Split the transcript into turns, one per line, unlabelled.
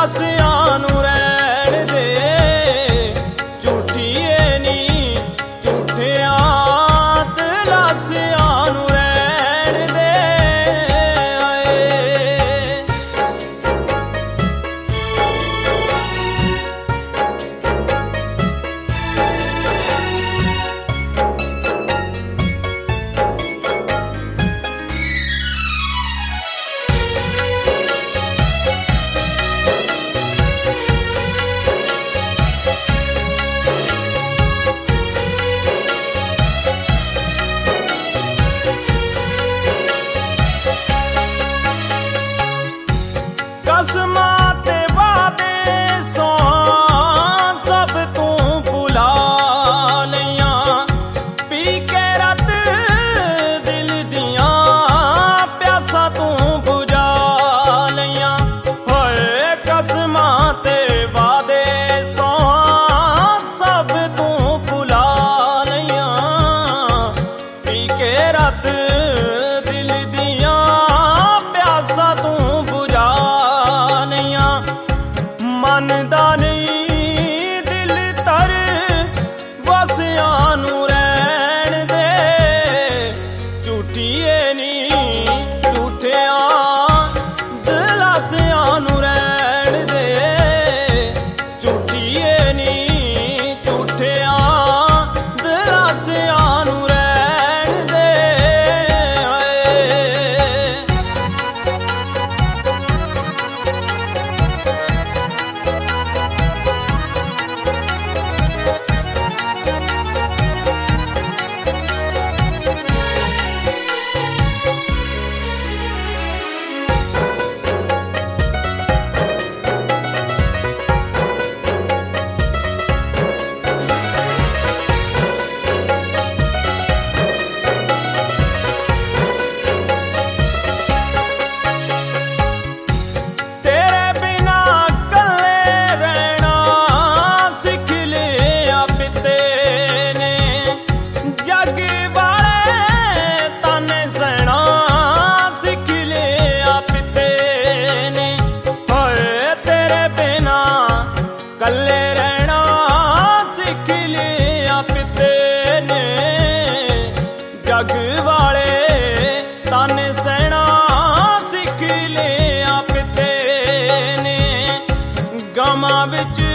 ਦਲਾਸਿਆਂ ਨੂੰ ਰਹਿਣ ਦੇ, ਝੂਠੀਏ ਨੀ ਝੂਠਿਆਂ ਦਲਾਸਿਆਂ ਨੂੰ ਰਹਿਣ ਦੇ। ਕਸਮਾਂ ਤੇ ਵਾਅਦੇ ਸੌ ਸਭ ਤੂੰ ਭੁਲਾ ਲਈਆਂ, ਪੀ ਕੇ ਰਾਤ ਦਿਲ ਦੀਆਂ ਪਿਆਸਾਂ ਤੂੰ ਬੁਝਾ ਲਈਆਂ। ਹੋਏ ਕਸਮਾਂ ਤੇ ਵਾਅਦੇ ਸੌ ਸਭ ਤੂੰ ਭੁਲਾ ਲਈਆਂ, ਪੀ ਕੇ ਰਾਤ ਦਿਲ ਦੀਆਂ ਪਿਆਸਾਂ ਤੂੰ ਬੁਝਾ। ਮੰਨਦਾ ਨਹੀਂ ਦਿਲ ਤਰ ਵਸਿਆਂ ਨੂੰ ਰਹਿਣ ਦੇ, ਝੂਠੀਏ ਨੀ ਝੂਠਿਆਂ ਦਲਾਸਿਆਂ ਨੂੰ ਰਹਿਣ ਦੇ, ਝੂਠੀਏ ਨੀ ਝੂਠਿਆਂ ਦਲਾਸਿਆਂ ਨੂੰ ਰਹਿਣ ਦੇ। ਕੱਲੇ ਰਹਿਣਾ ਸਿੱਖ ਲਿਆ ਪਿੱਤੇ ਨੇ, ਜੱਗ ਵਾਲੇ ਤਾਨੇ ਸਹਿਣਾ ਸਿੱਖ ਲਿਆ ਪਿੱਤੇ ਨੇ। ਗਮਾਂ ਵਿੱਚ